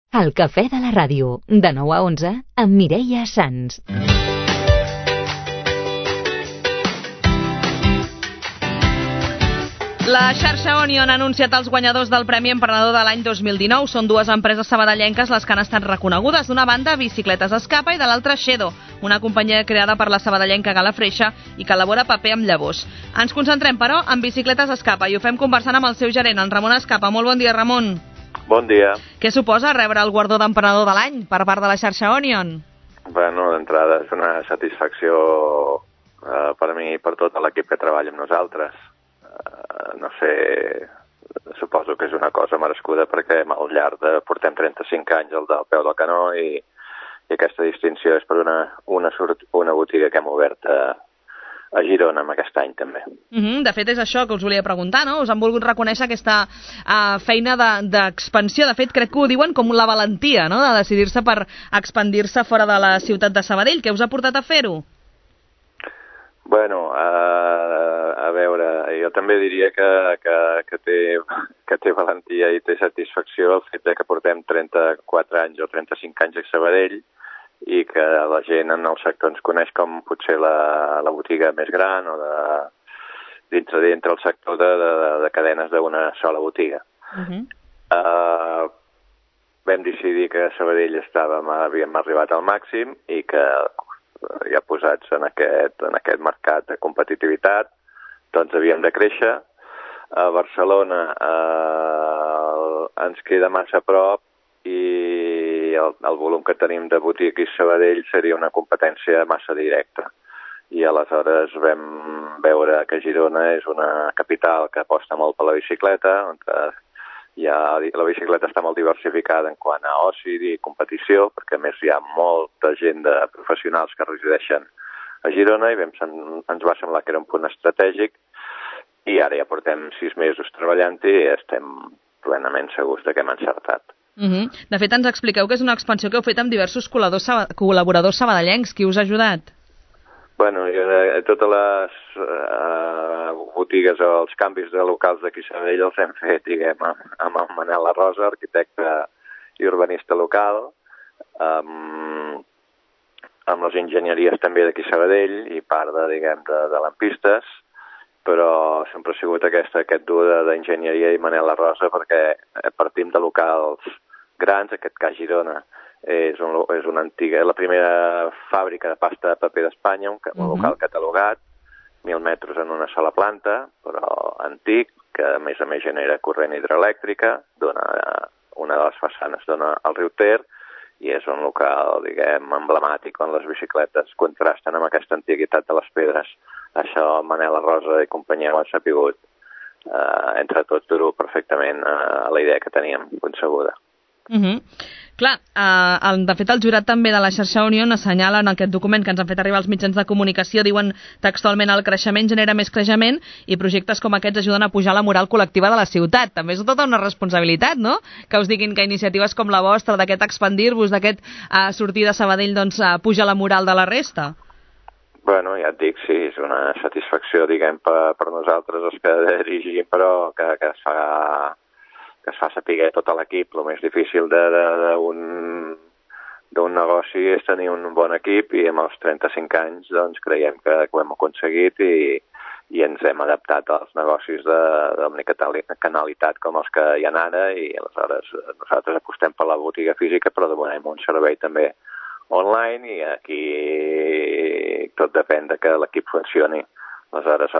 El cafè de la ràdio, de 9 a 11, amb Mireia Sans. La xarxa Onion ha anunciat els guanyadors del Premi Emprenedor de l'any 2019. Són dues empreses sabadellenques les que han estat reconegudes. D'una banda, Bicicletes Escapa, i de l'altra, Xedo, una companyia creada per la sabadellenca Gala Freixa i que elabora paper amb llavors. Ens concentrem, però, en Bicicletes Escapa i ho fem conversant amb el seu gerent, en Ramon Escapa. Molt bon dia, Ramon. Bon dia. Què suposa rebre el guardó d'emprenedor de l'any per part de la xarxa Onion? Bueno, d'entrada és una satisfacció per mi i per tot l'equip que treballa amb nosaltres. No sé, suposo que és una cosa merescuda perquè al llarg de portem 35 anys al peu del canó i aquesta distinció és per una botiga que hem obert a Girona amb aquest any també. De fet, és això que us volia preguntar, no? Us han volgut reconèixer aquesta feina d'expansió. De fet, crec que ho diuen com la valentia, no?, de decidir-se per expandir-se fora de la ciutat de Sabadell. Què us ha portat a fer-ho? Bueno, a veure, jo també diria que té valentia i té satisfacció el fet que portem 34 anys o 35 anys a Sabadell i que la gent en el sector ens coneix com potser la botiga més gran o dintre el sector de cadenes d'una sola botiga. Vam decidir que a Sabadell havíem arribat al màxim i que ja posats en aquest mercat de competitivitat doncs havíem de créixer. A Barcelona ens queda massa a prop i el volum que tenim de botigues a Sabadell seria una competència massa directa. I aleshores vam veure que Girona és una capital que aposta molt per la bicicleta, on la bicicleta està molt diversificada en quant a oci i competició, perquè a més hi ha molta gent de professionals que resideixen a Girona i ens va semblar que era un punt estratègic i ara ja portem 6 mesos treballant-hi i estem plenament segurs que hem encertat. De fet, ens expliqueu que és una expansió que heu fet amb diversos col·laboradors sabadellencs. Qui us ha ajudat? Bueno, totes les botigues o els canvis de locals d'aquí a Sabadell els hem fet, diguem, amb el Manel La Rosa, arquitecte i urbanista local, amb les enginyeries també d'aquí a Sabadell i part de lampistes, però sempre ha sigut aquest dur d'enginyeria i Manel La Rosa perquè partim de locals grans. Aquest cas Girona és una antiga, la primera fàbrica de pasta de paper d'Espanya, un local catalogat, 1.000 metres en una sola planta, però antic, que a més genera corrent hidroelèctrica, una de les façanes dona al riu Ter, i és un local, diguem, emblemàtic on les bicicletes contrasten amb aquesta antiguitat de les pedres. Això Manel La Rosa i companyia ho han sapigut entre tots dur-ho perfectament a la idea que teníem concebuda. Clar, de fet el jurat també de la xarxa Onion assenyala en aquest document que ens han fet arribar els mitjans de comunicació, diuen textualment: el creixement genera més creixement i projectes com aquests ajuden a pujar la moral col·lectiva de la ciutat. També és tota una responsabilitat, no?, que us diguin que iniciatives com la vostra, d'aquest expandir-vos, d'aquest sortir de Sabadell, doncs puja la moral de la resta. Bueno, ja et dic, sí, és una satisfacció, diguem, per nosaltres els que dirigim, però que es fa saber tot l'equip. El més difícil d'un negoci és tenir un bon equip i amb els 35 anys doncs creiem que ho hem aconseguit i ens hem adaptat als negocis d'omnicanalitat com els que hi ha ara i aleshores nosaltres apostem per la botiga física però donem un servei també online i aquí tot depèn de que l'equip funcioni. Aleshores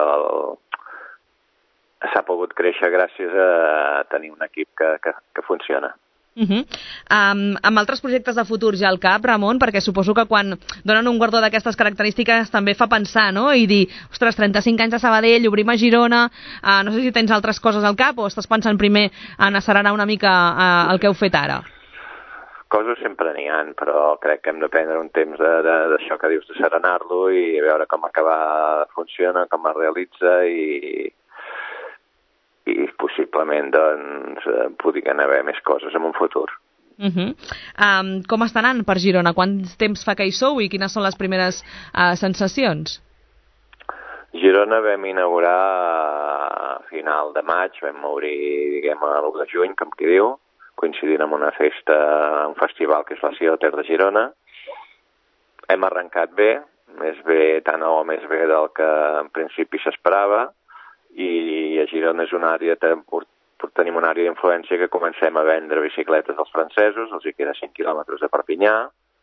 s'ha pogut créixer gràcies a tenir un equip que funciona. Amb altres projectes de futur ja al cap, Ramon, perquè suposo que quan donen un guardó d'aquestes característiques també fa pensar, no?, i dir, ostres, 35 anys a Sabadell, obrim a Girona, no sé si tens altres coses al cap o estàs pensant primer en acelerar una mica el que heu fet ara? Coses sempre n'hi ha, però crec que hem de prendre un temps d'això que dius, de serenar-lo i veure com acabar funciona, com es realitza i possiblement doncs podrien haver més coses en un futur. Com està anant per Girona? Quant temps fa que hi sou i quines són les primeres sensacions? Girona vam inaugurar a final de maig, vam obrir, diguem, a l'1 de juny, com qui diu, coincidint amb una festa, un festival que és la Sioter de Girona. Hem arrencat bé, més bé, tant o més bé del que en principi s'esperava, i a Girona és una àrea, tenim una àrea d'influència que comencem a vendre bicicletes als francesos, els hi queda 5 quilòmetres de Perpinyà.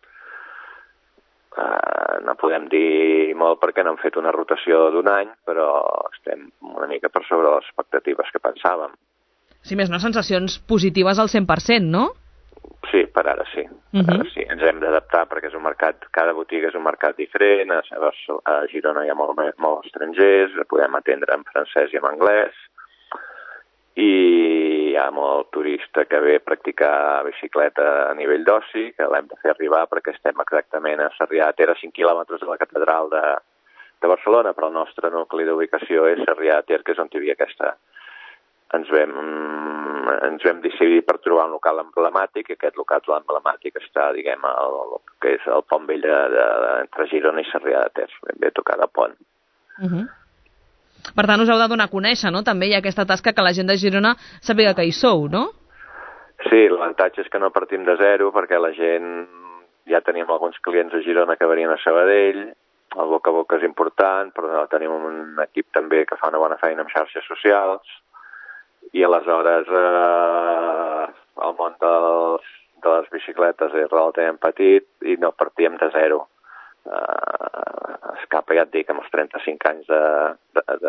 No podem dir molt perquè no hem fet una rotació d'1 any, però estem una mica per sobre les expectatives que pensàvem. Sí, més no, sensacions positives al 100%, no? Sí, per ara sí. Ara sí. Ens hem d'adaptar perquè és un mercat, cada botiga és un mercat diferent, a Girona hi ha molts estrangers, podem atendre en francès i en anglès, i hi ha molt turista que ve a practicar bicicleta a nivell d'oci, que l'hem de fer arribar perquè estem exactament a Sarrià de Ter, a 5 quilòmetres de la catedral de Barcelona, però el nostre nucli d'ubicació és Sarrià de Ter, que és on hi havia aquesta... Ens vam decidir per trobar un local emblemàtic, i aquest local emblemàtic està, diguem, que és el pont vell entre Girona i Sarrià de Ter, ben bé tocat a pont. Per tant, us heu de donar a conèixer, no? També hi ha aquesta tasca que la gent de Girona sàpiga que hi sou, no? Sí, l'avantatge és que no partim de zero, perquè la gent... Ja tenim alguns clients a Girona que venien a Sabadell, el boca a boca és important, però tenim un equip també que fa una bona feina amb xarxes socials, i aleshores el món de les bicicletes és relativament petit i no partíem de zero. Escapa, ja et dic, amb els 35 anys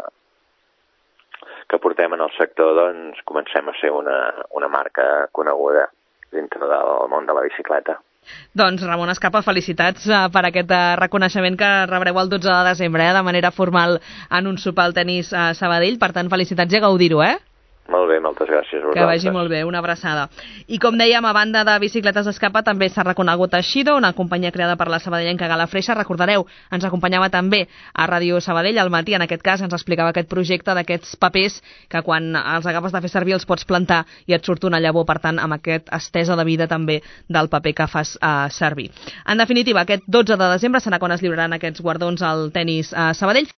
que portem en el sector, doncs comencem a ser una marca coneguda dintre del món de la bicicleta. Doncs, Ramon Escapa, felicitats per aquest reconeixement que rebreu el 12 de desembre, de manera formal en un sopar al tenis a Sabadell. Per tant, felicitats i a gaudir-ho, Molt bé, moltes gràcies a vosaltres. Que vagi molt bé, una abraçada. I com dèiem, a banda de Bicicletes Escapa, també s'ha reconegut a Shido, una companyia creada per la sabadellenca Gala Freixa. Recordareu, ens acompanyava també a Ràdio Sabadell al matí, en aquest cas ens explicava aquest projecte d'aquests papers que quan els acabes de fer servir els pots plantar i et surt una llavor, per tant, amb aquest estesa de vida també del paper que fas servir. En definitiva, aquest 12 de desembre serà quan es lliuraran aquests guardons al tenis a Sabadell.